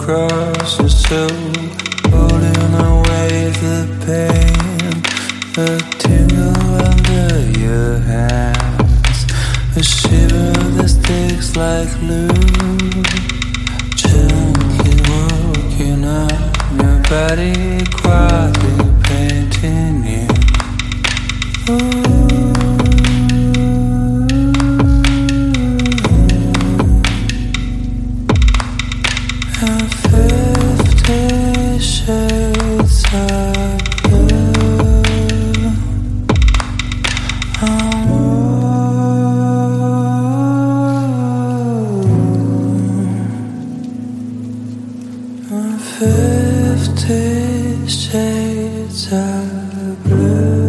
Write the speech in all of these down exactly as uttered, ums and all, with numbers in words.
across your soul, holding away the pain, a tingle under your hands, a shiver that sticks like glue, gently walking up your body, quietly painting you. Ooh. Fifty shades of blue. Oh, fifty shades of blue.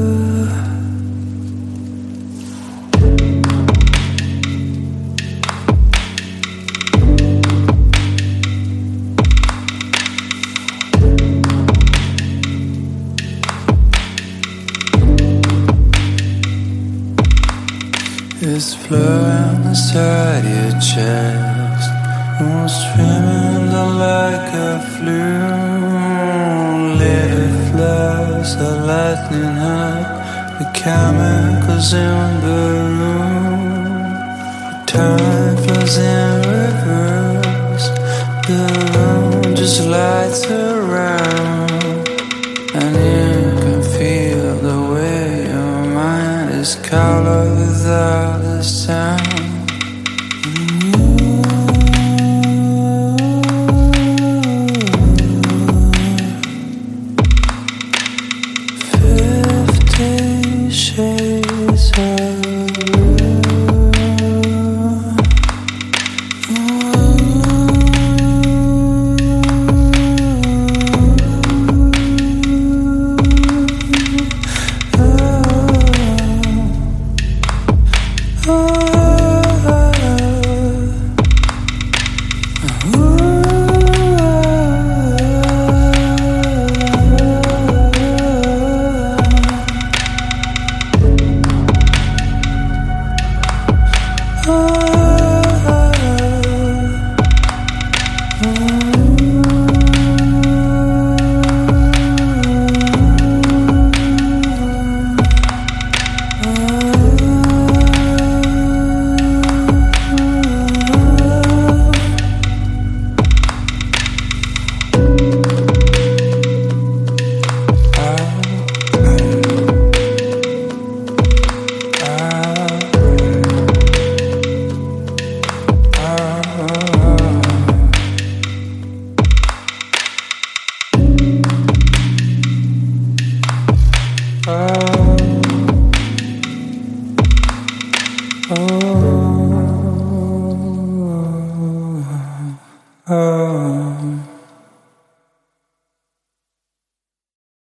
It's flowing inside your chest, oh, streaming like a flume. Little flares of lightning up the chemicals in the room. Time flows in reverse, the room just lights around, and you can feel the way your mind is colored without a sound.